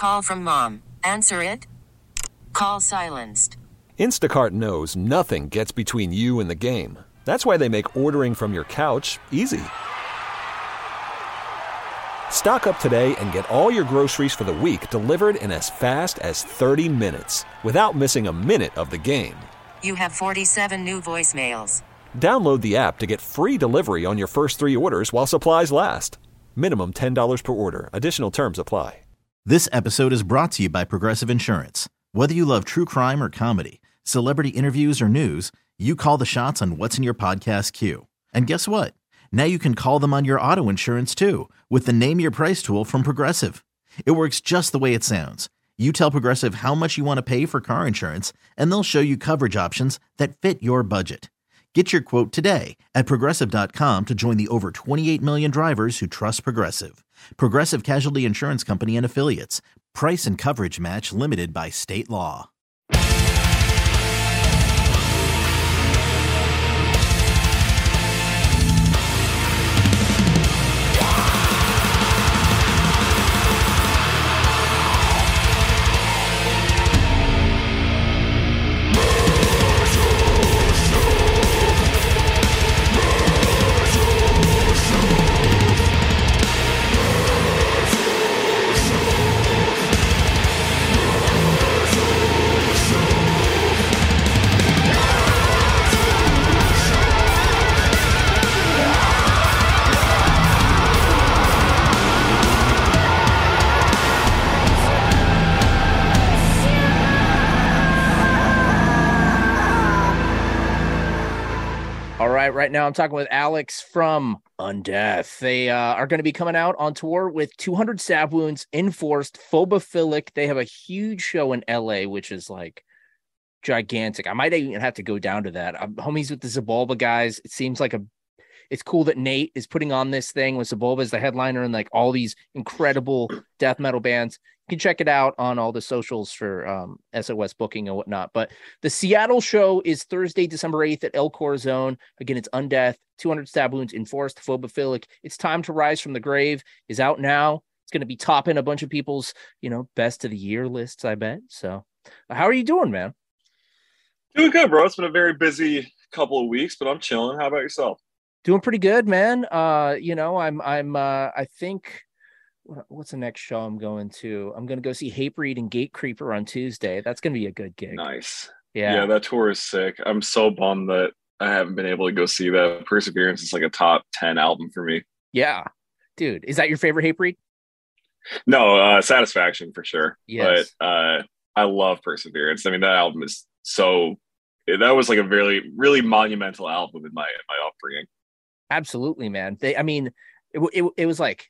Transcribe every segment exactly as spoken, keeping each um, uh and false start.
Call from mom. Answer it. Call silenced. Instacart knows nothing gets between you and the game. That's why they make ordering from your couch easy. Stock up today and get all your groceries for the week delivered in as fast as thirty minutes without missing a minute of the game. You have forty-seven new voicemails. Download the app to get free delivery on your first three orders while supplies last. Minimum ten dollars per order. Additional terms apply. This episode is brought to you by Progressive Insurance. Whether you love true crime or comedy, celebrity interviews or news, you call the shots on what's in your podcast queue. And guess what? Now you can call them on your auto insurance too with the Name Your Price tool from Progressive. It works just the way it sounds. You tell Progressive how much you want to pay for car insurance, and they'll show you coverage options that fit your budget. Get your quote today at Progressive dot com to join the over twenty-eight million drivers who trust Progressive. Progressive Casualty Insurance Company and Affiliates. Price and coverage match limited by state law. Right now, I'm talking with Alex from Undeath. They uh, are going to be coming out on tour with two hundred Stab Wounds, Enforced, Phobophilic. They have a huge show in L A, which is like gigantic. I might even have to go down to that. I'm homies with the Zabulba guys. It seems like a it's cool that Nate is putting on this thing with Zabulba as the headliner and like all these incredible death metal bands. You can check it out on all the socials for um, S O S booking and whatnot. But the Seattle show is Thursday, December eighth at El Corazon. Again, it's Undeath, two hundred Stab Wounds, Enforced, Phobophilic. It's Time to Rise from the Grave is out now. It's going to be topping a bunch of people's, you know, best of the year lists, I bet. So how are you doing, man? Doing good, bro. It's been a very busy couple of weeks, but I'm chilling. How about yourself? Doing pretty good, man. Uh, you know, I'm, I'm, uh, I think, what's the next show I'm going to? I'm going to go see Hatebreed and Gatecreeper on Tuesday. That's going to be a good gig. Nice. Yeah. Yeah, that tour is sick. I'm so bummed that I haven't been able to go see that. Perseverance is like a top ten album for me. Yeah. Dude, is that your favorite Hatebreed? No, uh, Satisfaction for sure. Yes. But uh, I love Perseverance. I mean, that album is so, that was like a very, really monumental album in my, in my upbringing. Absolutely, man. They, I mean, it, it, it was like,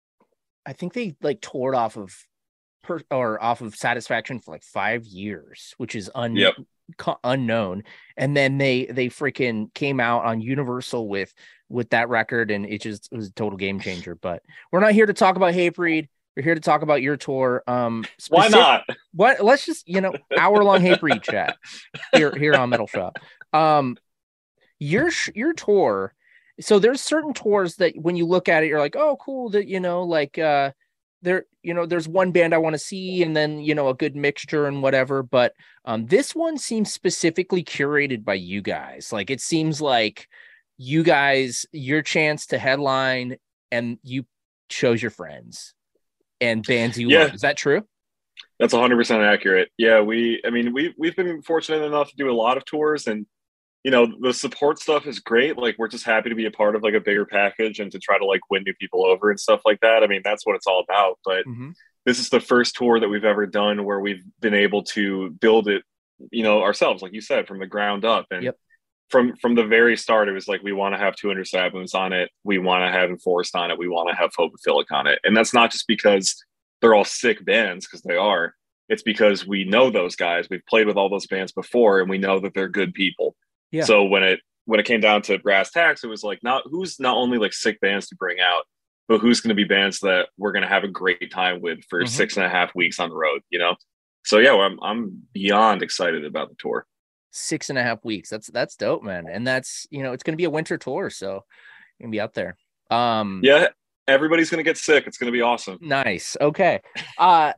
I think they like toured off of per, or off of Satisfaction for like five years, which is un, yep. co- unknown. And then they they freaking came out on Universal with with that record, and it just it was a total game changer. But we're not here to talk about Hatebreed. We're here to talk about your tour. Um, specific, Why not? What? Let's just you know hour long Hatebreed chat here here on Metal Shop. Um, your your tour. So there's certain tours that when you look at it, you're like, oh, cool. That, you know, like uh, there, you know, there's one band I want to see and then, you know, a good mixture and whatever. But um, this one seems specifically curated by you guys. Like it seems like you guys, your chance to headline and you chose your friends and bands you yeah. love. Is that true? That's one hundred percent accurate. Yeah, we, I mean, we, we've been fortunate enough to do a lot of tours, and you know, the support stuff is great. Like, we're just happy to be a part of like a bigger package and to try to like win new people over and stuff like that. I mean, that's what it's all about. But mm-hmm. This is the first tour that we've ever done where we've been able to build it, you know, ourselves, like you said, from the ground up. And yep. from, from the very start, it was like, we want to have two hundred Stab Wounds on it. We want to have Enforced on it. We want to have Phobophilic on it. And that's not just because they're all sick bands, because they are. It's because we know those guys. We've played with all those bands before, and we know that they're good people. Yeah. So when it when it came down to brass tacks, it was like not who's not only like sick bands to bring out, but who's going to be bands that we're going to have a great time with for mm-hmm. six and a half weeks on the road, you know? So yeah, I'm I'm beyond excited about the tour. Six and a half weeks. That's that's dope, man. And that's, you know, it's going to be a winter tour, so you're going to be out there. Um, yeah, everybody's going to get sick. It's going to be awesome. Nice. Okay. Uh,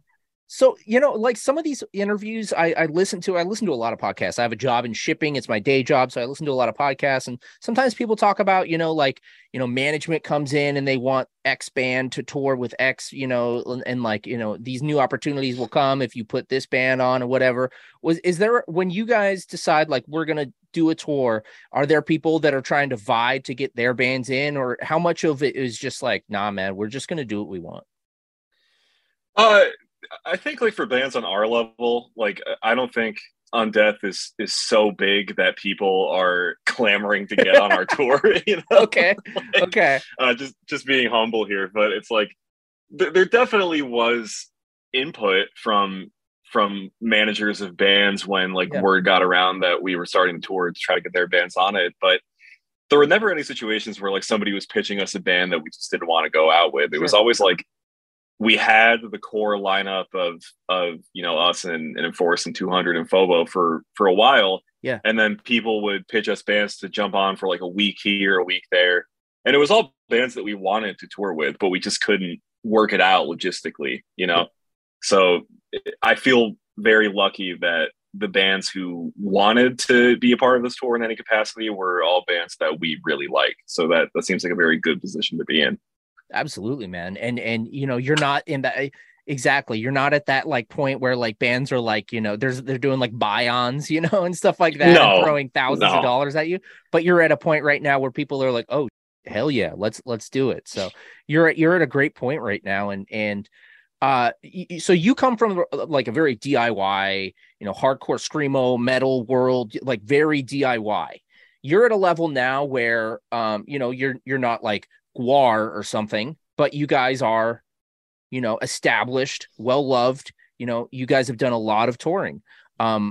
So, you know, like some of these interviews I, I listen to, I listen to a lot of podcasts. I have a job in shipping. It's my day job. So I listen to a lot of podcasts. And sometimes people talk about, you know, like, you know, management comes in and they want X band to tour with X, you know, and, and like, you know, these new opportunities will come if you put this band on or whatever. Was, is there, when you guys decide like we're going to do a tour, are there people that are trying to vie to get their bands in, or how much of it is just like, nah, man, we're just going to do what we want? Uh, I think like for bands on our level, like I don't think Undeath is is so big that people are clamoring to get on our tour. You know? Okay. Like, okay. Uh, just just being humble here, but it's like th- there definitely was input from from managers of bands when like Yeah. word got around that we were starting to tour to try to get their bands on it. But there were never any situations where like somebody was pitching us a band that we just didn't want to go out with. It Sure. was always like, we had the core lineup of, of, you know, us and, and Enforce and two hundred and Phobo for, for a while. Yeah. And then people would pitch us bands to jump on for like a week here, a week there. And it was all bands that we wanted to tour with, but we just couldn't work it out logistically, you know? Yeah. So I feel very lucky that the bands who wanted to be a part of this tour in any capacity were all bands that we really like. So that, that seems like a very good position to be in. Absolutely, man. And, and, you know, you're not in that. Exactly. You're not at that like point where like bands are like, you know, there's, they're doing like buy-ons, you know, and stuff like that, No, and throwing thousands no. of dollars at you. But you're at a point right now where people are like, oh, hell yeah, let's, let's do it. So you're at, you're at a great point right now. And, and, uh, y- so you come from like a very D I Y, you know, hardcore screamo metal world, like very D I Y. You're at a level now where, um, you know, you're, you're not like Gwar or something, but you guys are, you know, established, well-loved, you know, you guys have done a lot of touring. Um,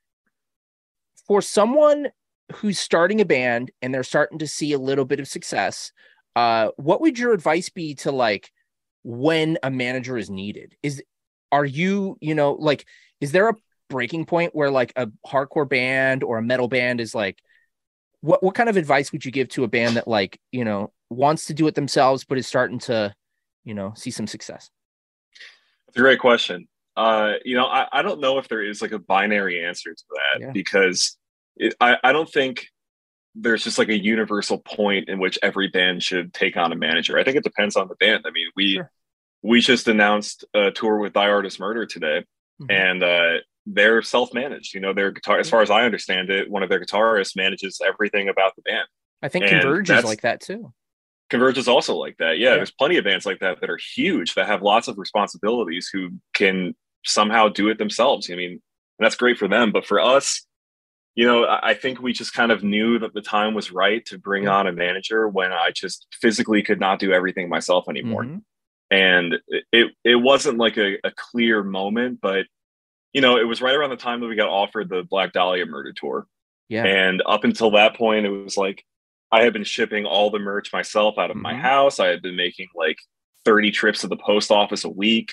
for someone who's starting a band and they're starting to see a little bit of success, uh, what would your advice be to like when a manager is needed? Is, are you, you know, like, is there a breaking point where like a hardcore band or a metal band is like, what, what kind of advice would you give to a band that like, you know, wants to do it themselves, but is starting to, you know, see some success? That's a great question. Uh, you know, I, I don't know if there is like a binary answer to that Yeah. because it, I, I don't think there's just like a universal point in which every band should take on a manager. I think it depends on the band. I mean, we, Sure. we just announced a tour with Die Artist Murder today, Mhm. and uh, they're self-managed. You know, their guitar, as far as I understand it, one of their guitarists manages everything about the band. I think And Converge is that's- like that too. Converge is also like that. Yeah, Yeah. there's plenty of bands like that that are huge, that have lots of responsibilities, who can somehow do it themselves. I mean, and that's great for them. But for us, you know, I I think we just kind of knew that the time was right to bring Yeah. on a manager when I just physically could not do everything myself anymore. Mhm. And it it wasn't like a, a clear moment, but, you know, it was right around the time that we got offered the Black Dahlia Murder Tour. Yeah. And up until that point, it was like, I had been shipping all the merch myself out of my Mhm. house. I had been making like thirty trips to the post office a week.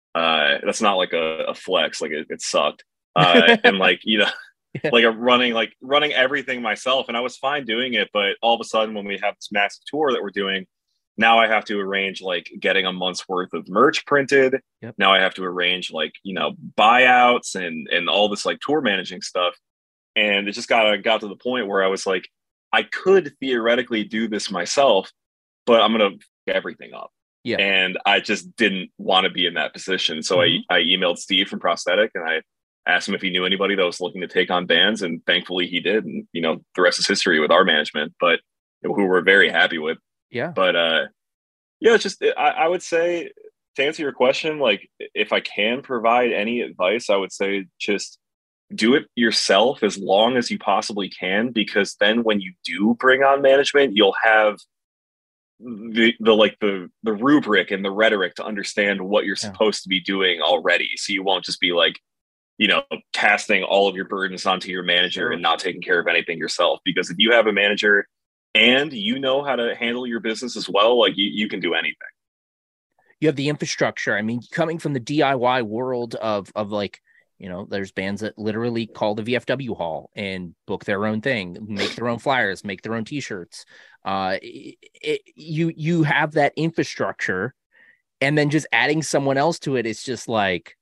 Uh, that's not like a, a flex. Like it, it sucked. Uh, and like, you know, Yeah. like I'm running, like running everything myself. And I was fine doing it. But all of a sudden, when we have this massive tour that we're doing, now I have to arrange like getting a month's worth of merch printed. Yep. Now I have to arrange like, you know, buyouts and, and all this like tour managing stuff. And it just got, got to the point where I was like, I could theoretically do this myself, but I'm going to f- everything up. Yeah. And I just didn't want to be in that position. So Mhm. I, I emailed Steve from Prosthetic and I asked him if he knew anybody that was looking to take on bands. And thankfully he did. And, you know, the rest is history with our management, but who we're very happy with. Yeah. But uh, yeah, it's just, I, I would say, to answer your question, like if I can provide any advice, I would say just do it yourself as long as you possibly can, because then when you do bring on management, you'll have the the like the the rubric and the rhetoric to understand what you're Yeah. supposed to be doing already. So you won't just be like, you know, casting all of your burdens onto your manager Sure. and not taking care of anything yourself. Because if you have a manager and you know how to handle your business as well, like you, you can do anything. You have the infrastructure. I mean, coming from the D I Y world of, of like, you know, there's bands that literally call the V F W hall and book their own thing, make their own flyers, make their own t-shirts. Uh, it, it, you, you have that infrastructure, and then just adding someone else to it. It's just like,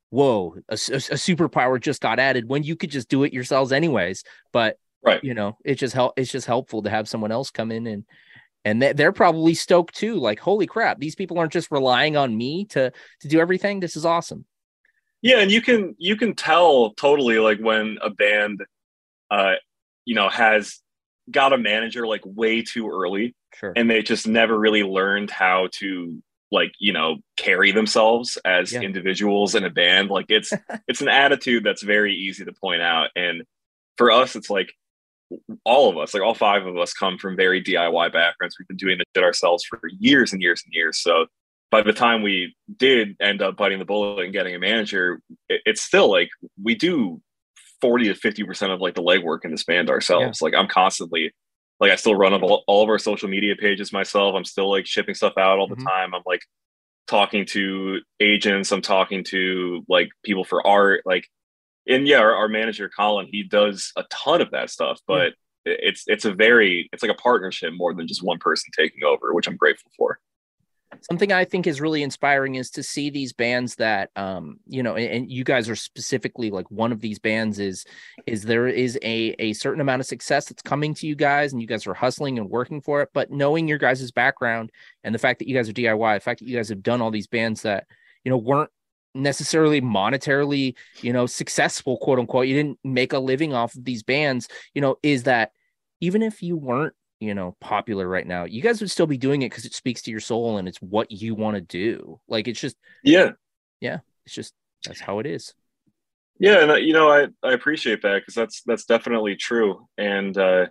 whoa, a, a, a superpower just got added when you could just do it yourselves anyways. But Right. you know, it's just help. It's just helpful to have someone else come in and and they, they're probably stoked too. Like, holy crap, these people aren't just relying on me to to do everything. This is awesome. Yeah, and you can you can tell totally like when a band, uh, you know, has got a manager like way too early, Sure. and they just never really learned how to like you know carry themselves as Yeah. individuals in a band. Like it's it's an attitude that's very easy to point out, and for us, it's like all of us, like all five of us, come from very D I Y backgrounds. We've been doing this shit ourselves for years and years and years. So by the time we did end up biting the bullet and getting a manager, it, it's still like we do forty to fifty percent of like the legwork in this band ourselves. Yeah. Like I'm constantly, like I still run up all, all of our social media pages myself. I'm still like shipping stuff out all the mm-hmm. time. I'm like talking to agents. I'm talking to like people for art. Like, and yeah, our, our manager, Colin, he does a ton of that stuff, but yeah. it's, it's a very, it's like a partnership more than just one person taking over, which I'm grateful for. Something I think is really inspiring is to see these bands that, um, you know, and, and you guys are specifically like one of these bands is, is there is a, a certain amount of success that's coming to you guys and you guys are hustling and working for it, but knowing your guys' background and the fact that you guys are D I Y, the fact that you guys have done all these bands that, you know, weren't necessarily monetarily, you know, successful, quote unquote, you didn't make a living off of these bands, you know, is that even if you weren't, you know, popular right now, you guys would still be doing it because it speaks to your soul and it's what you want to do. Like, it's just, yeah, yeah, it's just, that's how it is. Yeah. And, uh, you know, I, I appreciate that because that's, that's definitely true. And uh,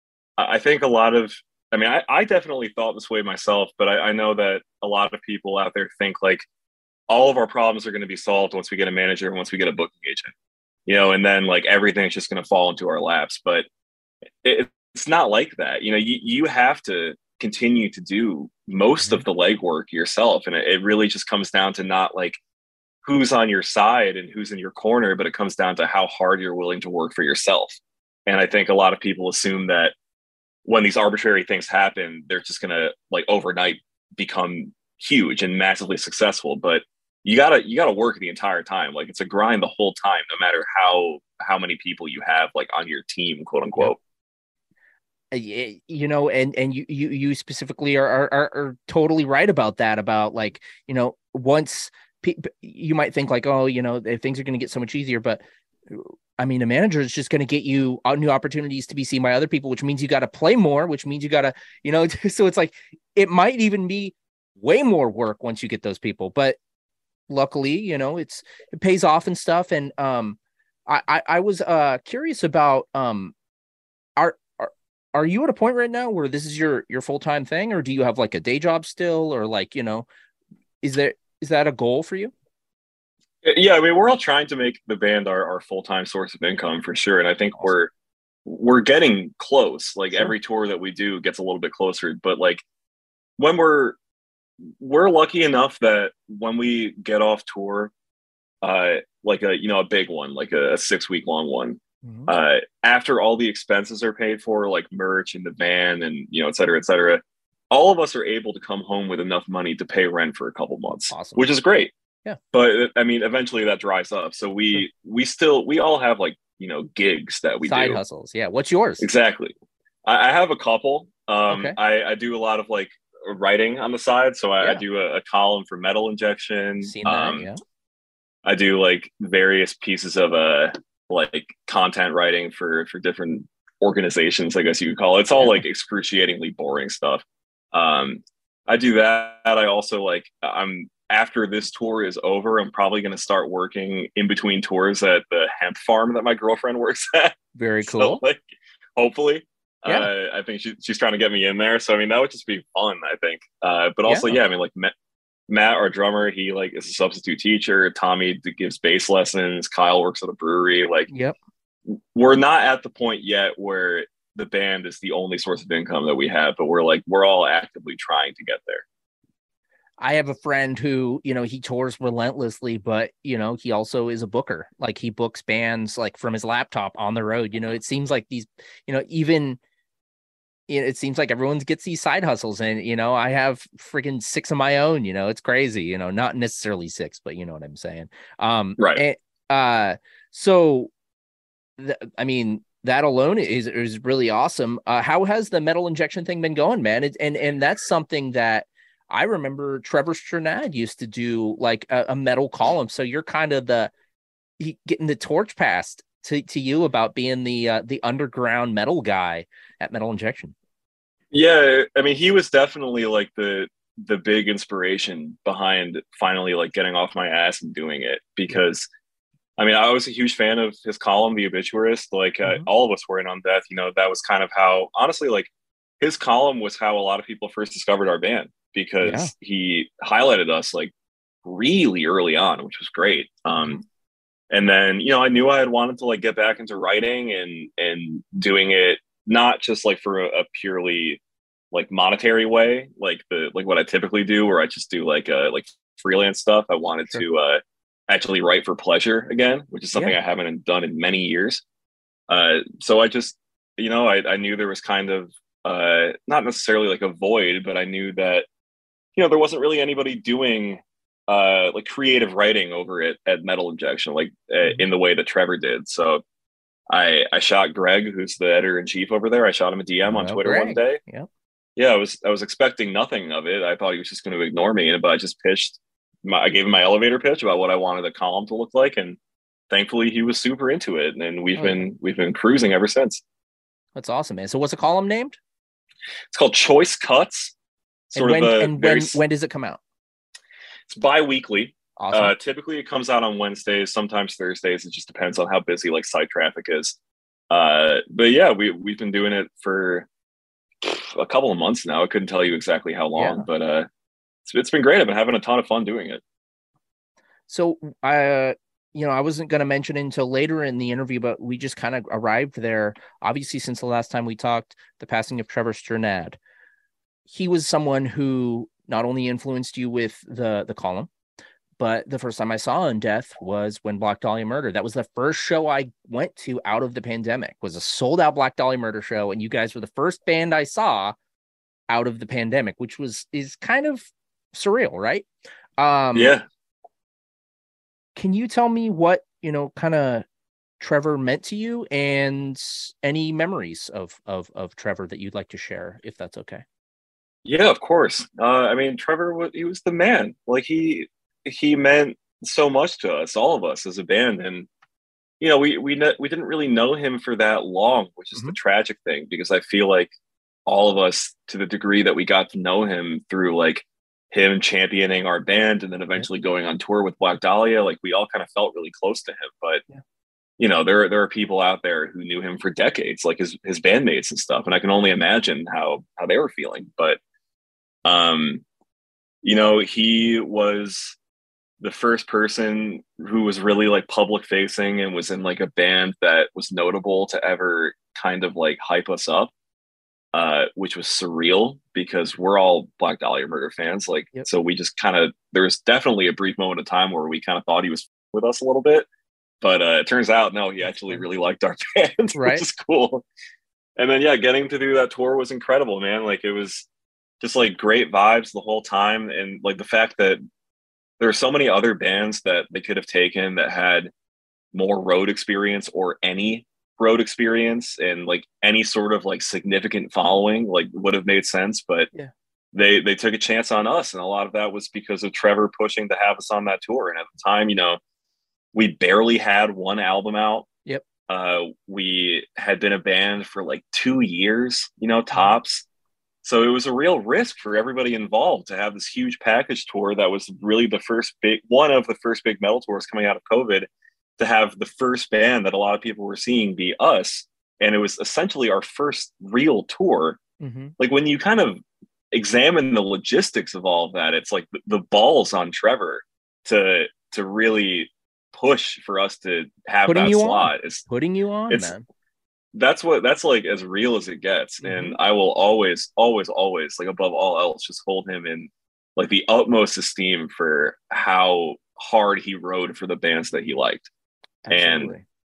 I think a lot of, I mean, I, I definitely thought this way myself, but I, I know that a lot of people out there think like all of our problems are going to be solved once we get a manager and once we get a booking agent, you know, and then like everything's just going to fall into our laps. But it, it's not like that. You know, you, you have to continue to do most mm-hmm. of the legwork yourself. And it, it really just comes down to not like who's on your side and who's in your corner, but it comes down to how hard you're willing to work for yourself. And I think a lot of people assume that when these arbitrary things happen, they're just going to like overnight become huge and massively successful. But you gotta, you gotta work the entire time. Like it's a grind the whole time, no matter how, how many people you have like on your team, quote unquote. You know, and, and you, you, you specifically are, are, are totally right about that, about like, you know, once pe- you might think like, oh, you know, things are going to get so much easier, but I mean, a manager is just going to get you new opportunities to be seen by other people, which means you got to play more, which means you got to, you know, so it's like, it might even be way more work once you get those people, but luckily, you know, it's, it pays off and stuff. And um, I, I, I was uh curious about, um, our, Are you at a point right now where this is your, your full-time thing, or do you have like a day job still, or like, you know, is there, is that a goal for you? Yeah. I mean, we're all trying to make the band our, our full-time source of income for sure. And I think awesome. we're, we're getting close. Like sure. every tour that we do gets a little bit closer, but like when we're, we're lucky enough that when we get off tour, uh, like a, you know, a big one, like a, a six week long one, Mm-hmm. Uh, after all the expenses are paid for, like merch and the van and, you know, et cetera, et cetera, all of us are able to come home with enough money to pay rent for a couple months, awesome. Which is great. Yeah. But I mean, eventually that dries up. So we, sure. we still, we all have like, you know, gigs that we Side do. hustles. Yeah. What's yours? Exactly. I, I have a couple. Um, okay. I, I do a lot of like writing on the side. So I, yeah. I do a, a column for Metal Injection. Seen that, um, yeah. I do like various pieces of a, uh, like content writing for for different organizations, I guess you could call it. It's all yeah. like excruciatingly boring stuff. Um, I do that. I also like I'm after this tour is over, I'm probably going to start working in between tours at the hemp farm that my girlfriend works at. Very cool. So, like, hopefully, yeah. uh, I think she, she's trying to get me in there. So I mean, that would just be fun, I think. Uh, but also, yeah. yeah, I mean, like. Me- Matt, our drummer, he like is a substitute teacher. Tommy gives bass lessons. Kyle works at a brewery. Like, yep. We're not at the point yet where the band is the only source of income that we have, but we're like, we're all actively trying to get there. I have a friend who, you know, he tours relentlessly, but, you know, he also is a booker. Like he books bands like from his laptop on the road. You know, it seems like these, you know, even it, it seems like everyone gets these side hustles, and you know, I have freaking six of my own. You know, it's crazy. You know, not necessarily six, but you know what I'm saying. Um, Right. and, uh, so, th- I mean, that alone is is really awesome. Uh, how has the metal injection thing been going, man? It, and and that's something that I remember Trevor Strnad used to do, like a, a metal column. So you're kind of the he, getting the torch passed to, to you about being the uh, the underground metal guy at Metal Injection. Yeah, I mean, he was definitely like the the big inspiration behind finally like getting off my ass and doing it, because I mean, I was a huge fan of his column, The Obituarist. Like uh, Mm-hmm. all of us were in on Death. You know, that was kind of how, honestly, like his column was how a lot of people first discovered our band, because Yeah. he highlighted us like really early on, which was great. Um, and then, you know, I knew I had wanted to like get back into writing and and doing it not just like for a, a purely like monetary way, like the like what I typically do, where I just do like uh like freelance stuff. I wanted Sure. to uh actually write for pleasure again, which is something Yeah. I haven't done in many years. Uh, so I just, you know, I, I knew there was kind of uh, not necessarily like a void, but I knew that, you know, there wasn't really anybody doing uh, like creative writing over it at Metal Injection, like uh, in the way that Trevor did. So I I shot Greg, who's the editor in chief over there. I shot him a D M on Well, Twitter one Greg. day. Yep. Yeah, I was I was expecting nothing of it. I thought he was just going to ignore me, but I just pitched. My, I gave him my elevator pitch about what I wanted the column to look like, and thankfully he was super into it. And we've Oh, been yeah. we've been cruising ever since. That's awesome, man. So what's the column named? It's called Choice Cuts. Sort and when of a and very. when when does it come out? It's bi-weekly. Awesome. Uh, typically, it comes out on Wednesdays, sometimes Thursdays. It just depends on how busy like site traffic is. Uh, but yeah, we we've been doing it for a couple of months now. I couldn't tell you exactly how long, Yeah. but uh, it's, it's been great. I've been having a ton of fun doing it. So I, uh, you know, I wasn't going to mention it until later in the interview, but we just kind of arrived there. Obviously, since the last time we talked, the passing of Trevor Strnad. He was someone who not only influenced you with the the column, but the first time I saw In Death was when Black Dahlia Murder. That was the first show I went to out of the pandemic. Was a sold out Black Dahlia Murder show, and you guys were the first band I saw out of the pandemic, which was is kind of surreal, right? Um, Yeah. Can you tell me what, you know, kind of Trevor meant to you, and any memories of of of Trevor that you'd like to share, if that's okay? Yeah, of course. Uh, I mean, Trevor was he was the man. Like he he meant so much to us, all of us as a band, and you know, we we ne- we didn't really know him for that long, which is Mhm. the tragic thing, because I feel like all of us, to the degree that we got to know him through like him championing our band and then eventually going on tour with Black Dahlia, like we all kind of felt really close to him. But Yeah. you know, there there are people out there who knew him for decades, like his his bandmates and stuff, and I can only imagine how how they were feeling. But um, you know, he was the first person who was really like public facing and was in like a band that was notable to ever kind of like hype us up, uh, which was surreal because we're all Black Dahlia Murder fans. Like, Yep. so we just kind of, there was definitely a brief moment of time where we kind of thought he was with us a little bit, but uh, it turns out, no, he That's actually funny. really liked our band, Right. which is cool. And then, yeah, getting to do that tour was incredible, man. Like, it was just like great vibes the whole time. And like the fact that there are so many other bands that they could have taken that had more road experience or any road experience and like any sort of like significant following, like would have made sense. But Yeah. they they took a chance on us. And a lot of that was because of Trevor pushing to have us on that tour. And at the time, you know, we barely had one album out. Yep. Uh, we had been a band for like two years, you know, tops. So it was a real risk for everybody involved to have this huge package tour that was really the first big, one of the first big metal tours coming out of COVID, to have the first band that a lot of people were seeing be us. And it was essentially our first real tour. Mm-hmm. Like when you kind of examine the logistics of all of that, it's like the, the balls on Trevor to, to really push for us to have Putting that you slot. on. It's, Putting you on, it's, man. that's what that's like as real as it gets. Mhm. And I will always always always like above all else just hold him in like the utmost esteem for how hard he rode for the bands that he liked. Absolutely. And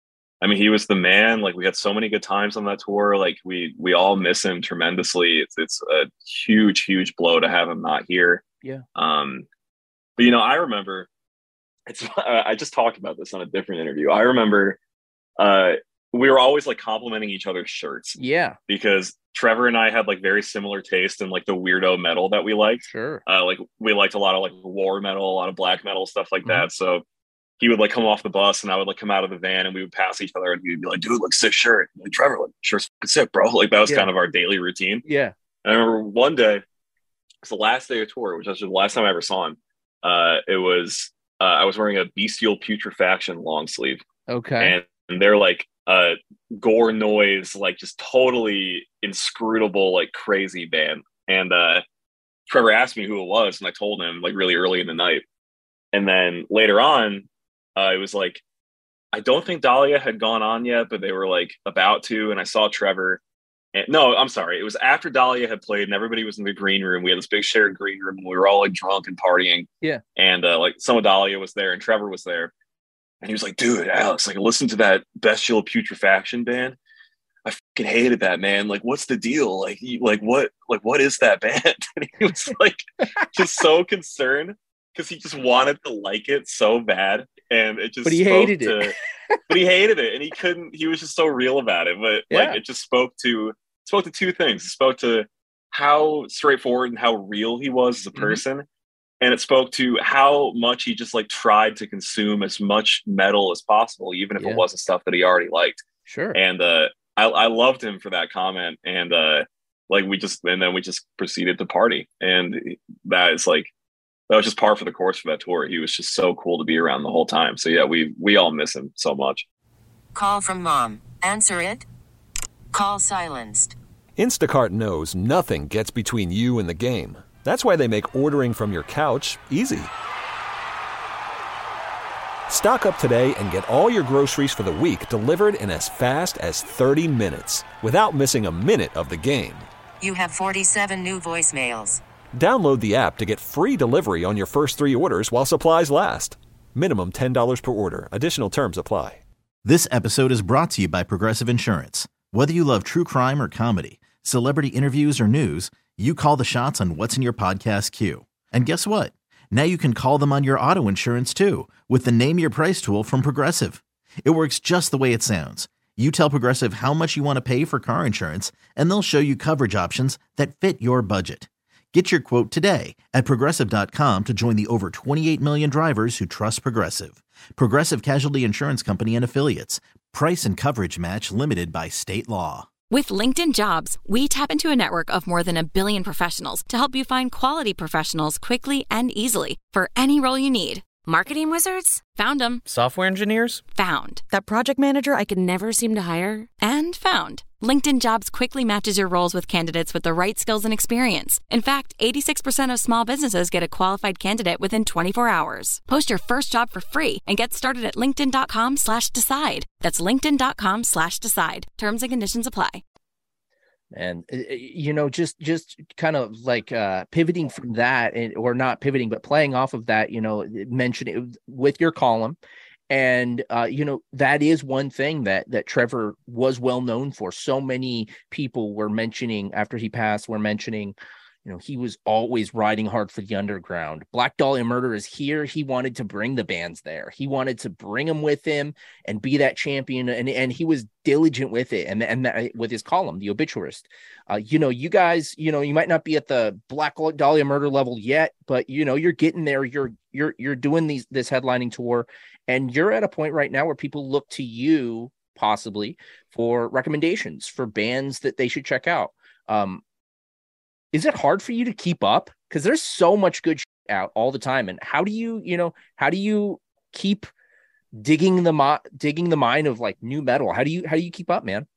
I mean, he was the man. Like, we had so many good times on that tour. Like, we we all miss him tremendously. It's it's a huge, huge blow to have him not here. Yeah. Um, but you know, I remember. It's I just talked about this on a different interview. I remember uh, we were always like complimenting each other's shirts. Yeah. Because Trevor and I had like very similar taste in like the weirdo metal that we liked. Sure. Uh, like we liked a lot of like war metal, a lot of black metal, stuff like Mhm. that. So he would like come off the bus and I would like come out of the van and we would pass each other and he would be like, dude, look, sick shirt. I'm like, Trevor, like, shirt's sick, bro. Like that was Yeah. kind of our daily routine. Yeah. And I remember one day, it's the last day of tour, which was the last time I ever saw him. Uh, it was, uh, I was wearing a Bestial Putrefaction long sleeve. Okay. And, and they're like uh, gore noise, like just totally inscrutable, like crazy band. And uh, Trevor asked me who it was and I told him like really early in the night. And then later on, Uh, it was like, I don't think Dahlia had gone on yet, but they were like about to. And I saw Trevor. And, no, I'm sorry. It was after Dahlia had played and everybody was in the green room. We had this big shared green room. And we were all like drunk and partying. Yeah. And uh, like some of Dahlia was there and Trevor was there. And he was like, dude, Alex, like listen to that Bestial Putrefaction band. I fucking hated that, man. Like, what's the deal? Like, you, like what, like, what is that band? And he was like, just so concerned because he just wanted to like it so bad. And it just, But he spoke hated to, it. but he hated it, and he couldn't. He was just so real about it. But Yeah. like, it just spoke to spoke to two things. It spoke to how straightforward and how real he was as a Mhm. person, and it spoke to how much he just like tried to consume as much metal as possible, even if Yeah. it wasn't stuff that he already liked. Sure. And uh, I, I loved him for that comment. And uh, like we just, and then we just proceeded to party, and that is like. That was just par for the course for that tour. He was just so cool to be around the whole time. So yeah, we we all miss him so much. Call from mom. Answer it. Call silenced. Instacart knows nothing gets between you and the game. That's why they make ordering from your couch easy. Stock up today and get all your groceries for the week delivered in as fast as thirty minutes without missing a minute of the game. You have forty-seven new voicemails. Download the app to get free delivery on your first three orders while supplies last. Minimum ten dollars per order. Additional terms apply. This episode is brought to you by Progressive Insurance. Whether you love true crime or comedy, celebrity interviews or news, you call the shots on what's in your podcast queue. And guess what? Now you can call them on your auto insurance too with the Name Your Price tool from Progressive. It works just the way it sounds. You tell Progressive how much you want to pay for car insurance, and they'll show you coverage options that fit your budget. Get your quote today at Progressive dot com to join the over twenty-eight million drivers who trust Progressive. Progressive Casualty Insurance Company and Affiliates. Price and coverage match limited by state law. With LinkedIn Jobs, we tap into a network of more than a billion professionals to help you find quality professionals quickly and easily for any role you need. Marketing wizards? Found them. Software engineers? Found. That project manager I could never seem to hire? And found. LinkedIn Jobs quickly matches your roles with candidates with the right skills and experience. In fact, eighty-six percent of small businesses get a qualified candidate within twenty-four hours. Post your first job for free and get started at linkedin.com slash decide. That's linkedin.com slash decide. Terms and conditions apply. And uh, you know, just just kind of like uh pivoting from that, and or not pivoting, but playing off of that, you know, mention it with your column. And uh, you know, that is one thing that that Trevor was well known for. So many people were mentioning after he passed, were mentioning, you know, he was always riding hard for the underground. Black Dahlia Murder is here. He wanted to bring the bands there. He wanted to bring them with him and be that champion. And, and he was diligent with it. And, and that, with his column, The Obituarist, uh, you know, you guys, you know, you might not be at the Black Dahlia Murder level yet, but you know, you're getting there. You're, you're, you're doing these, this headlining tour, and you're at a point right now where people look to you possibly for recommendations for bands that they should check out. Um, Is it hard for you to keep up? Because there's so much good shit out all the time. And how do you, you know, how do you keep digging the mo- digging the mine of like new metal? How do you, how do you keep up, man?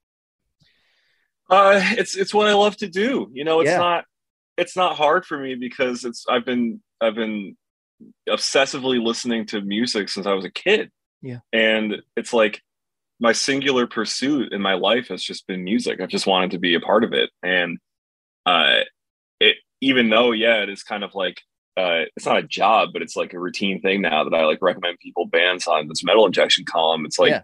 Uh, it's it's what I love to do. You know, it's Yeah. not it's not hard for me because it's I've been I've been obsessively listening to music since I was a kid. Yeah, and it's like my singular pursuit in my life has just been music. I've just wanted to be a part of it, and uh. It, even though, yeah, it is kind of like, uh, it's not a job, but it's like a routine thing now that I like recommend people bands on this Metal Injection column. It's like, Yeah.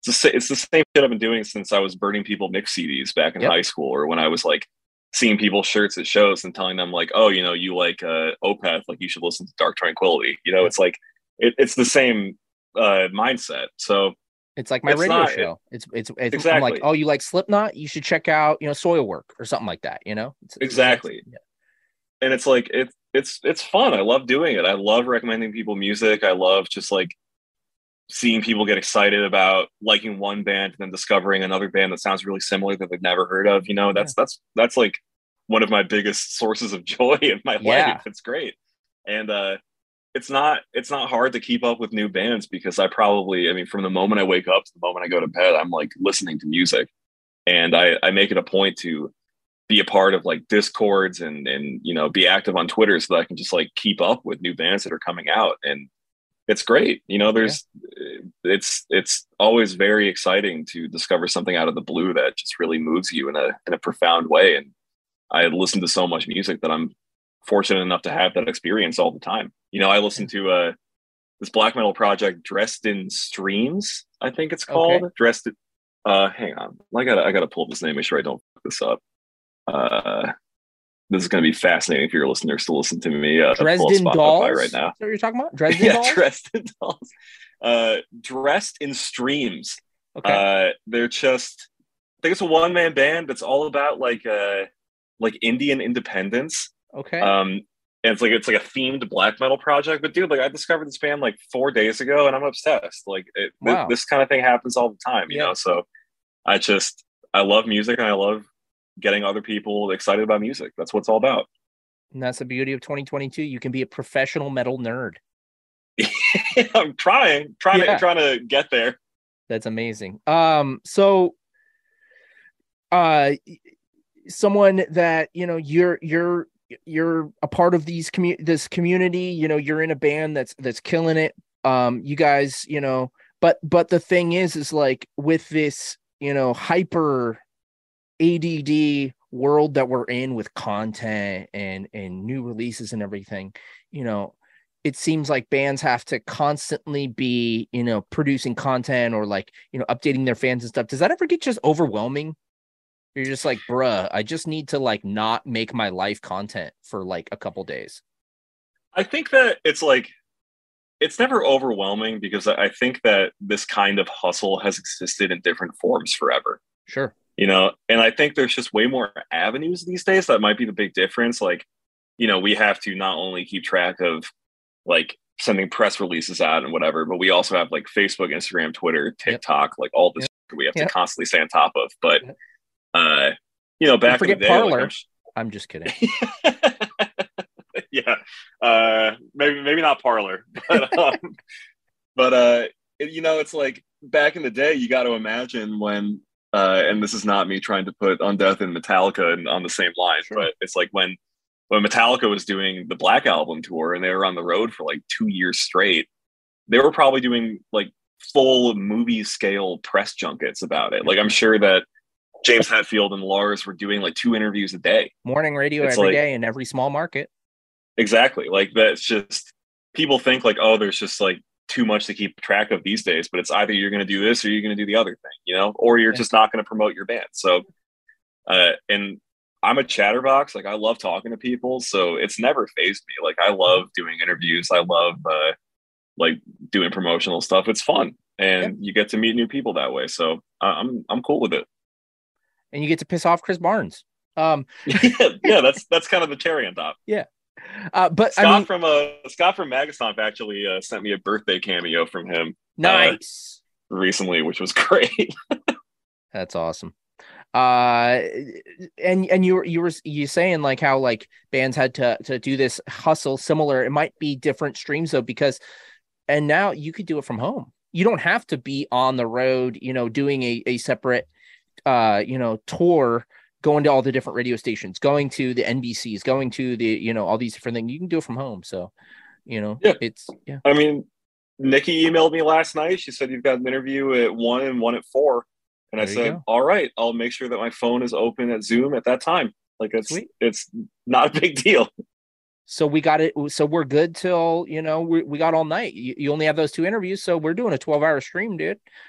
it's the, sa- it's the same shit I've been doing since I was burning people mix C Ds back in Yep. high school, or when I was like seeing people's shirts at shows and telling them like, oh, you know, you like uh, Opeth, like you should listen to Dark Tranquillity. You know, Yeah. it's like it, it's the same uh, mindset. So It's like my It's radio not- show. It's it's, it's I'm Exactly. like, oh, you like Slipknot? You should check out, you know, Soilwork or something like that. You know, It's- it's- Exactly. yeah. and it's like it, it's it's fun. I love doing it. I love recommending people music. I love just like seeing people get excited about liking one band and then discovering another band that sounds really similar that they've never heard of. You know, that's that's that's like one of my biggest sources of joy in my Yeah. life. It's great. And uh it's not it's not hard to keep up with new bands because I probably I mean from the moment I wake up to the moment I go to bed, I'm like listening to music. And I, I make it a point to be a part of like discords and and you know be active on Twitter so that I can just like keep up with new bands that are coming out. And it's great. You know, there's it's it's always very exciting to discover something out of the blue that just really moves you in a in a profound way. And I listen to so much music that I'm fortunate enough to have that experience all the time. You know, I listen to uh this black metal project, Dressed in Streams, I think it's called. Okay. Dressed in, uh hang on. I gotta I gotta pull this name, make sure I don't fuck this up. Uh this is gonna be fascinating for your listeners to listen to me uh pull up Dresden Spotify Dolls right now. Is that what you're talking about? Dresden Yeah, Dolls. Dressed in Dolls. Uh Dressed in Streams. Okay. Uh they're just I think it's a one man band that's all about like uh like Indian independence. okay. Um and it's like it's like a themed black metal project. But dude, like I discovered this band like four days ago and I'm obsessed. Like it, th- Wow. this kind of thing happens all the time, you Yeah. know. So I just I love music and I love getting other people excited about music. That's what it's all about. And that's the beauty of twenty twenty-two. You can be a professional metal nerd. I'm trying, trying Yeah. to trying to get there. That's amazing. Um, so uh someone that you know you're you're you're a part of these commu- this community, you know, you're in a band that's that's killing it. Um, you guys, you know, but but the thing is, is like with this, you know, hyper A D D world that we're in with content and and new releases and everything, you know, it seems like bands have to constantly be, you know, producing content or like, you know, updating their fans and stuff. Does that ever get just overwhelming? You're just like, bruh, I just need to like not make my life content for like a couple days. I think that it's like it's never overwhelming because I think that this kind of hustle has existed in different forms forever. Sure. You know, and I think there's just way more avenues these days. That might be the big difference. Like, you know, we have to not only keep track of like sending press releases out and whatever, but we also have like Facebook, Instagram, Twitter, TikTok, like all this Yep. shit we have Yep. to constantly stay on top of. But Yep. uh, you know, back in the forget day, like, Parler. I'm sh- I'm just kidding. yeah, uh, maybe maybe not Parlor, but um, but uh, it- you know, it's like back in the day. You got to imagine when, uh, and this is not me trying to put Undeath and Metallica in, on the same line, Sure. but it's like when when Metallica was doing the Black Album tour and they were on the road for like two years straight. They were probably doing like full movie scale press junkets about it. Like I'm sure that James Hetfield and Lars were doing like two interviews a day. Morning radio It's every like- day in every small market. Exactly. Like that's just people think like, oh, there's just like too much to keep track of these days, but it's either you're going to do this or you're going to do the other thing, you know, or you're Yeah. just not going to promote your band. So, uh, and I'm a chatterbox. Like I love talking to people. So it's never fazed me. Like I love doing interviews. I love, uh, like doing promotional stuff. It's fun and you get to meet new people that way. So uh, I'm, I'm cool with it. And you get to piss off Chris Barnes. Um, yeah, that's, that's kind of the cherry on top. uh, but Scott I mean, from uh Scott from Magastomp actually uh, sent me a birthday cameo from him nice. recently, which was great. That's awesome. Uh, and and you were you were you saying like how like bands had to to do this hustle similar. It might be different streams though, because and now you could do it from home. You don't have to be on the road, you know, doing a a separate uh you know tour, going to all the different radio stations, going to the N B Cs, going to the you know all these different things. You can do it from home. So, you know, Yeah. it's yeah. I mean, Nikki emailed me last night. She said you've got an interview at one and one at four. And I There you said, go. all right, I'll make sure that my phone is open at Zoom at that time. Like it's Sweet. it's not a big deal. So we got it. So we're good till, you know, we, we got all night. You, you only have those two interviews. So we're doing a twelve hour stream, dude.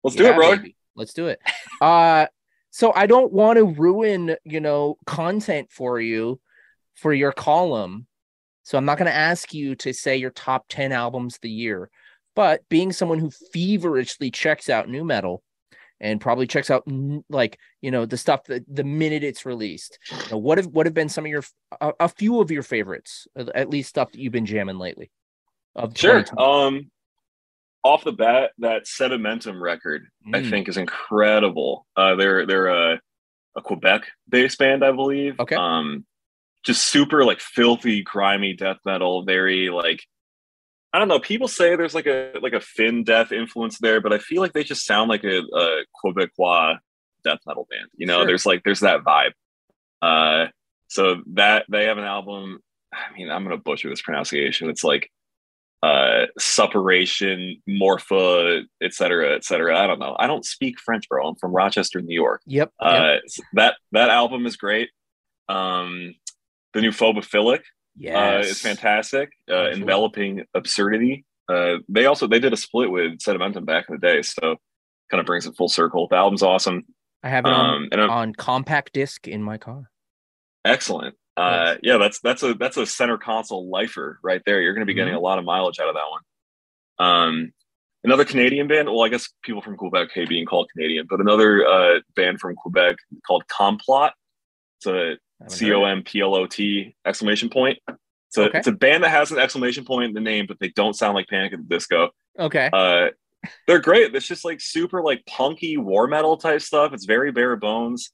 Let's do Yeah, it, bro. baby. Let's do it. Uh, so I don't want to ruin, you know, content for you for your column. So I'm not going to ask you to say your top ten albums of the year. But being someone who feverishly checks out new metal and probably checks out like, you know, the stuff that the minute it's released, you know, what have what have been some of your a, a few of your favorites, at least stuff that you've been jamming lately? Of Sure. Um, off the bat, that Sedimentum record Mm. I think is incredible. Uh, they're they're a, a Quebec-based band, I believe. Okay. Um, just super like filthy, grimy death metal. Very like, I don't know. People say there's like a like a Finn death influence there, but I feel like they just sound like a, a Quebecois death metal band. You know, Sure. there's like there's that vibe. Uh, so that they have an album. I mean, I'm gonna butcher this pronunciation. It's like uh suppuration, morpha, et cetera, et cetera. I don't know. I don't speak French, bro. I'm from Rochester, New York. Yep. Uh, yep. that that album is great. Um, the new Phobophilic Yes. uh, is fantastic. Uh, Absolutely. enveloping absurdity. Uh, they also they did a split with Sedimentum back in the day, so kind of brings it full circle. The album's awesome. I have it on, Um, and I'm, on compact disc in my car. excellent. Uh, Yes. yeah, that's that's a that's a center console lifer right there. You're going to be getting Mhm. a lot of mileage out of that one. Um, another Canadian band. Well, I guess people from Quebec hate being called Canadian, but another uh, band from Quebec called Complot. It's a Haven't heard C O M P L O T exclamation point. It's a Okay. it's a band that has an exclamation point in the name, but they don't sound like Panic at the Disco. it. Okay. Uh, they're great. It's just like super like punky war metal type stuff. It's very bare bones.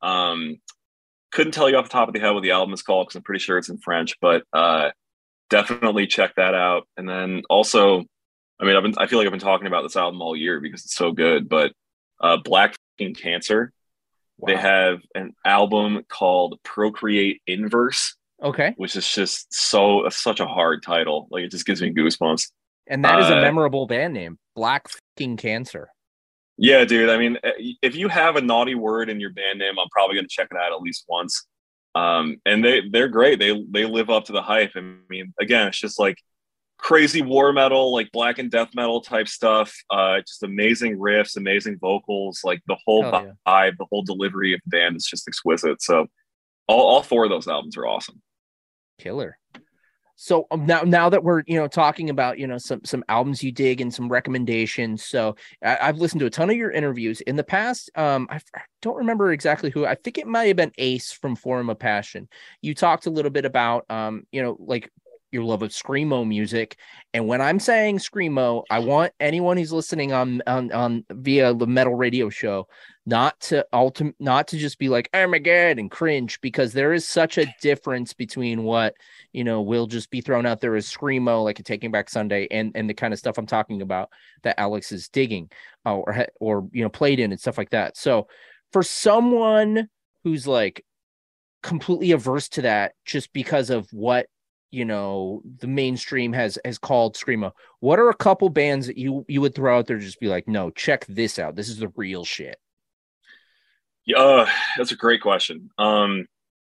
Um, couldn't tell you off the top of the head what the album is called because I'm pretty sure it's in French, but uh, definitely check that out. And then also, I mean, I've been I feel like I've been talking about this album all year because it's so good. But uh, Black F***ing Cancer, they Wow. have an album called Procreate Inverse, Okay. which is just so such a hard title. Like it just gives me goosebumps. And that is a Uh, memorable band name, Black Fucking Cancer. Yeah, dude. I mean, if you have a naughty word in your band name, I'm probably going to check it out at least once. Um, and they they're great. They they live up to the hype. I mean, again, it's just like crazy war metal, like black and death metal type stuff. Uh, just amazing riffs, amazing vocals. Like the whole Hell yeah. vibe, the whole delivery of the band is just exquisite. So all all four of those albums are awesome. Killer. So um, now, now that we're you know talking about you know some some albums you dig and some recommendations, so I, I've listened to a ton of your interviews in the past. Um, I, f- I don't remember exactly who. I think it might have been Ace from Forum of Passion. You talked a little bit about um, you know, like your love of screamo music, and when I'm saying screamo, I want anyone who's listening on on on via the Metal Radio Show not to ultim- not to just be like, oh my god, and cringe, because there is such a difference between what you know will just be thrown out there as screamo, like a Taking Back Sunday, and and the kind of stuff I'm talking about that Alex is digging, uh, or ha- or you know played in and stuff like that. So for someone who's like completely averse to that, just because of what you know the mainstream has has called screamo, what are a couple bands that you you would throw out there, just be like, no, check this out, this is the real shit? Yeah, uh, that's a great question. Um,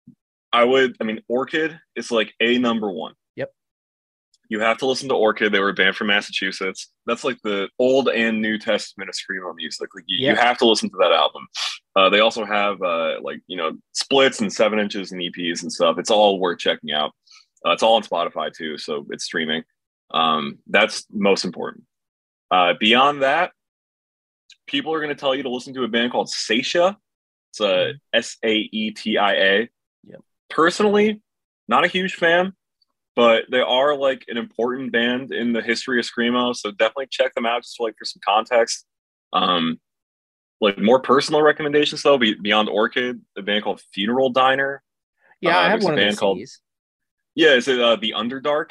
I would, I mean, Orchid is like a number one. Yep. You have to listen to Orchid. They were a band from Massachusetts. That's like the Old and New Testament of screamo music. Like you, Yeah. you have to listen to that album. Uh, they also have uh, like, you know, splits and seven inches and E Ps and stuff. It's all worth checking out. Uh, it's all on Spotify too, so it's streaming. Um, that's most important. Uh, beyond that, people are going to tell you to listen to a band called Saetia. It's a S A E T I A. Yep. Personally, not a huge fan, but they are like an important band in the history of screamo, so definitely check them out just like for some context. Um, like more personal recommendations though, be, beyond Orchid, a band called Funeral Diner. Yeah, Uh, I have there's a one of band those called- C Ds. Yeah, is it uh, The Underdark?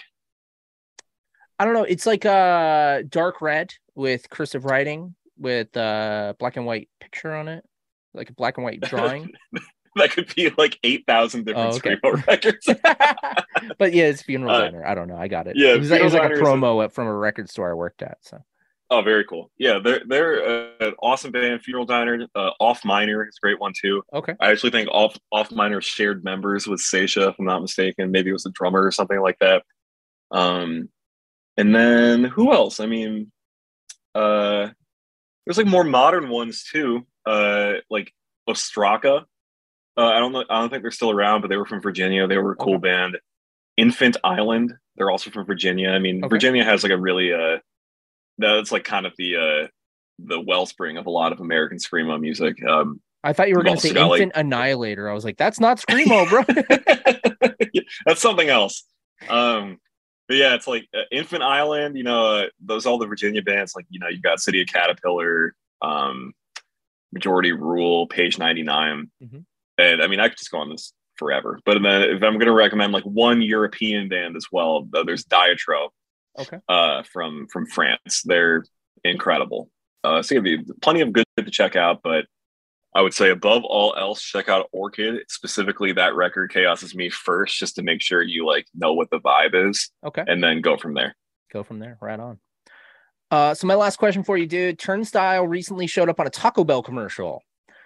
I don't know. It's like a dark red with cursive writing with a black and white picture on it, like a black and white drawing. That could be like eight thousand different Oh, okay. screamo records. But yeah, it's Funeral Uh, Diner. I don't know. I got it. yeah, it was, it was like a Funeral Diner is a- promo at- from a record store I worked at. So Oh, very cool. Yeah, they're they're uh, an awesome band. Funeral Diner, uh, Off Minor is a great one too. okay. I actually think Off Off Minor shared members with Saetia, if I'm not mistaken. Maybe it was a drummer or something like that. Um, and then who else? I mean, uh, There's like more modern ones too, uh, like Ostraka. Uh, I don't know. I don't think they're still around, but they were from Virginia. They were a cool Okay. band. Infant Island. They're also from Virginia. I mean, Okay. Virginia has like a really uh, that's like kind of the uh, the wellspring of a lot of American screamo music. Um, I thought you were We've going to say also got, Infant like- Annihilator. I was like, that's not screamo, bro. That's something else. Um, but yeah, it's like uh, Infant Island. You know, uh, those all the Virginia bands. Like you know, you got City of Caterpillar, um, Majority Rule, Page ninety-nine, Mhm. and I mean, I could just go on this forever. But then if I'm going to recommend like one European band as well, uh, there's Diatro. Okay. Uh, from from France, they're incredible. Uh, so you have plenty of good shit to check out, but I would say above all else, check out Orchid, specifically that record Chaos Is Me first, just to make sure you like know what the vibe is, Okay. and then go from there. Go from there. Right on. Uh, so my last question for you, dude. Turnstile recently showed up on a Taco Bell commercial.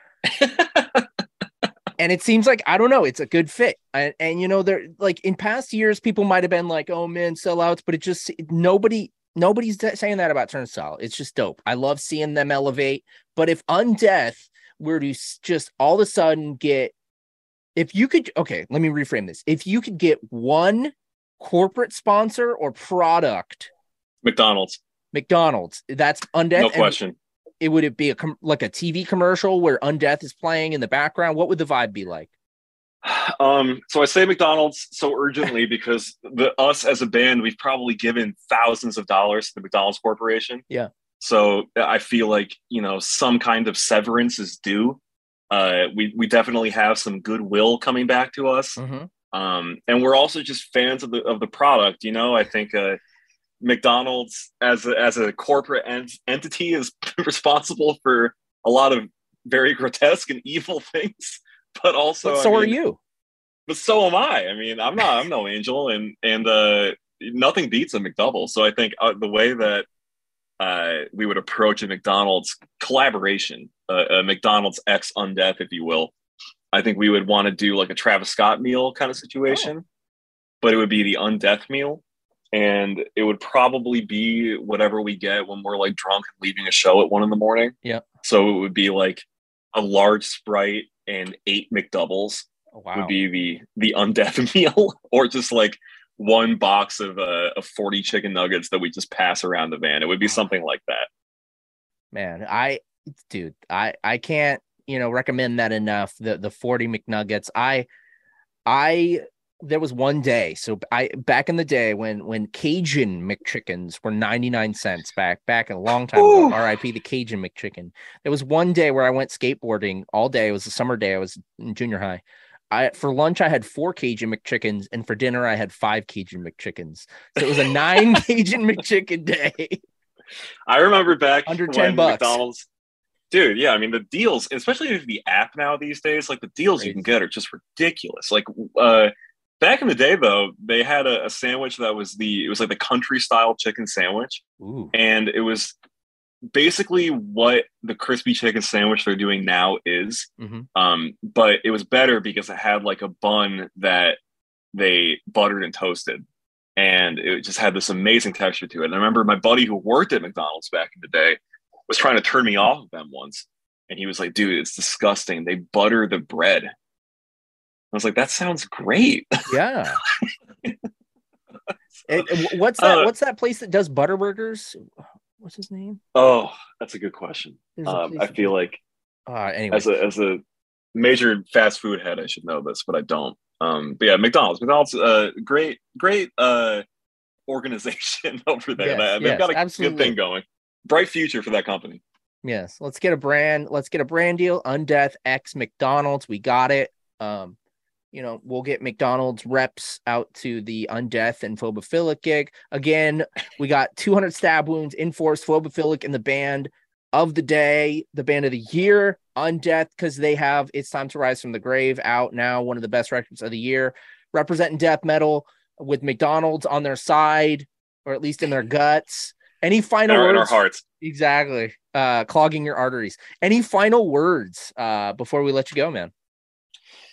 And it seems like, I don't know, it's a good fit. And, and you know, they're like in past years, people might have been like, oh man, sellouts, but it just nobody, nobody's saying that about Turnstile. It's just dope. I love seeing them elevate. But if Undeath were to s- just all of a sudden get, if you could, okay, let me reframe this. If you could get one corporate sponsor or product, McDonald's, McDonald's, that's Undeath. no and question. It would it be a com- like a T V commercial where Undeath is playing in the background? What would the vibe be like? Um, so I say McDonald's so urgently because the us as a band, we've probably given thousands of dollars to the McDonald's Corporation. Yeah. So I feel like, you know, some kind of severance is due. Uh, we we definitely have some goodwill coming back to us. Mm-hmm. Um, and we're also just fans of the of the product. You know, I think uh, McDonald's as a, as a corporate ent- entity is responsible for a lot of very grotesque and evil things. But also, But so I are mean, you. But so am I. I mean, I'm not. I'm no angel, and and uh, nothing beats a McDouble. So I think uh, the way that uh, we would approach a McDonald's collaboration, uh, a McDonald's X Undeath, if you will, I think we would want to do like a Travis Scott meal kind of situation, oh. but it would be the Undeath meal, and it would probably be whatever we get when we're like drunk and leaving a show at one in the morning. Yeah. So it would be like a large Sprite and eight McDoubles. Oh, wow. Would be the the Undeath meal, or just like one box of uh, of forty chicken nuggets that we just pass around the van. It would be something like that. Man, I dude, I I can't, you know, recommend that enough. The the forty McNuggets. I I there was one day. So I back in the day when when Cajun McChickens were ninety-nine cents back back a long time Ooh. ago. R I P the Cajun McChicken. There was one day where I went skateboarding all day. It was a summer day. I was in junior high. I for lunch I had four Cajun McChickens, and for dinner I had five Cajun McChickens. So it was a nine Cajun McChicken day. I remember back Under ten when bucks. McDonald's, dude. Yeah, I mean the deals, especially with the app now these days, like the deals Crazy. you can get are just ridiculous. Like uh, back in the day, though, they had a, a sandwich that was the it was like the country style chicken sandwich, Ooh. and it was basically what the crispy chicken sandwich they're doing now is. Mm-hmm. Um, but it was better because it had like a bun that they buttered and toasted, and it just had this amazing texture to it. And I remember my buddy who worked at McDonald's back in the day was trying to turn me off of them once, and he was like, dude, it's disgusting, they butter the bread. I was like, that sounds great. Yeah. it, what's that Uh, what's that place that does butter burgers? What's his name? Oh, that's a good question. There's a um, place I that feel does- like Uh, anyway. as a as a major fast food head, I should know this, but I don't. Um, but yeah, McDonald's, McDonald's, uh, great, great uh, organization over there. Yes, They- They've yes, got a absolutely. good thing going. Bright future for that company. Yes, let's get a brand. Let's get a brand deal. Undeath X McDonald's. We got it. Um, you know, we'll get McDonald's reps out to the Undeath and Phobophilic gig. Again, we got two hundred stab wounds, Enforced, Phobophilic in the band of the day, the band of the year, Undeath, because they have It's Time to Rise from the Grave out now, one of the best records of the year, representing death metal with McDonald's on their side, or at least in their guts. Any In final our, in our words? hearts. Exactly. Uh, clogging your arteries. Any final words uh, before we let you go, man?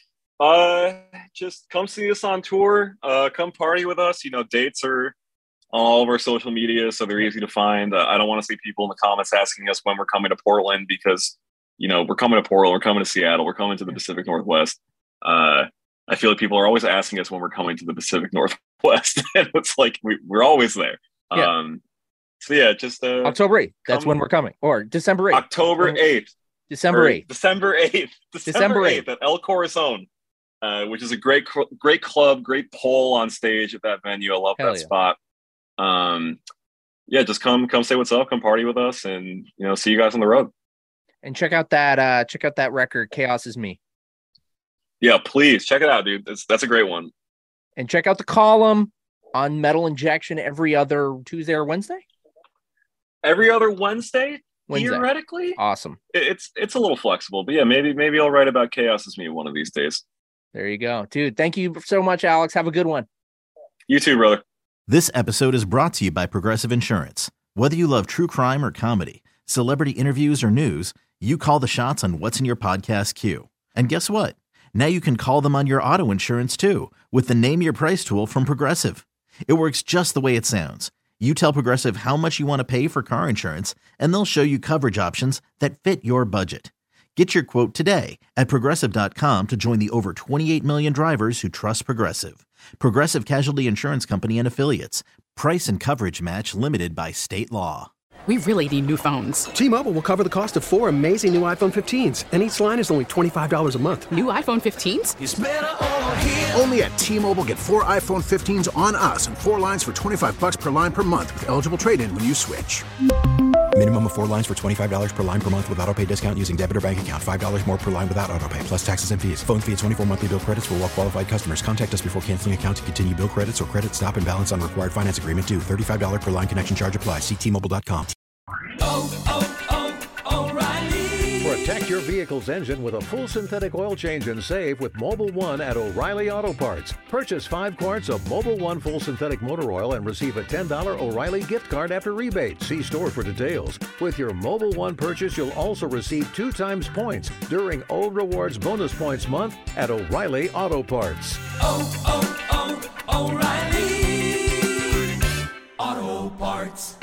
Uh, just come see us on tour. Uh, come party with us. You know, dates are all of our social media, so they're easy to find. Uh, I don't want to see people in the comments asking us when we're coming to Portland because, you know, we're coming to Portland, we're coming to Seattle, we're coming to the Pacific Northwest. Uh, I feel like people are always asking us when we're coming to the Pacific Northwest, and it's like we, we're always there. Yeah. Um, so yeah, just uh, October eighth. That's when we're coming, or December eighth. October eighth. December eighth. December eighth. December eighth at El Corazon, uh, which is a great, great club, great pole on stage at that venue. I love Hell that yeah. spot. Um, yeah, just come, come say what's up, come party with us, and you know, see you guys on the road. And check out that, uh, check out that record, Chaos Is Me. Yeah, please check it out, dude. That's that's a great one. And check out the column on Metal Injection every other Tuesday or Wednesday. Every other Wednesday, Wednesday. Theoretically. Awesome. It's it's a little flexible, but yeah, maybe maybe I'll write about Chaos Is Me one of these days. There you go, dude. Thank you so much, Alex. Have a good one. You too, brother. This episode is brought to you by Progressive Insurance. Whether you love true crime or comedy, celebrity interviews or news, you call the shots on what's in your podcast queue. And guess what? Now you can call them on your auto insurance too with the Name Your Price tool from Progressive. It works just the way it sounds. You tell Progressive how much you want to pay for car insurance, and they'll show you coverage options that fit your budget. Get your quote today at Progressive dot com to join the over twenty-eight million drivers who trust Progressive. Progressive Casualty Insurance Company and Affiliates. Price and coverage match limited by state law. We really need new phones. T-Mobile will cover the cost of four amazing new iPhone fifteens, and each line is only twenty-five dollars a month. New iPhone fifteens? It's better over here. Only at T-Mobile, get four iPhone fifteens on us and four lines for twenty-five dollars per line per month with eligible trade-in when you switch. Minimum of four lines for twenty-five dollars per line per month with autopay discount using debit or bank account. five dollars more per line without autopay, plus taxes and fees. Phone fee at twenty-four monthly bill credits for well-qualified customers. Contact us before canceling account to continue bill credits or credit stop and balance on required finance agreement due. thirty-five dollars per line connection charge applies. See T Mobile dot com. Oh, oh, oh, O'Reilly. Protect your vehicle's engine with a full synthetic oil change and save with Mobil one at O'Reilly Auto Parts. Purchase five quarts of Mobil one full synthetic motor oil and receive a ten dollars O'Reilly gift card after rebate. See store for details. With your Mobil one purchase, you'll also receive two times points during O Rewards Bonus Points Month at O'Reilly Auto Parts. Oh, oh, oh, O'Reilly Auto Parts.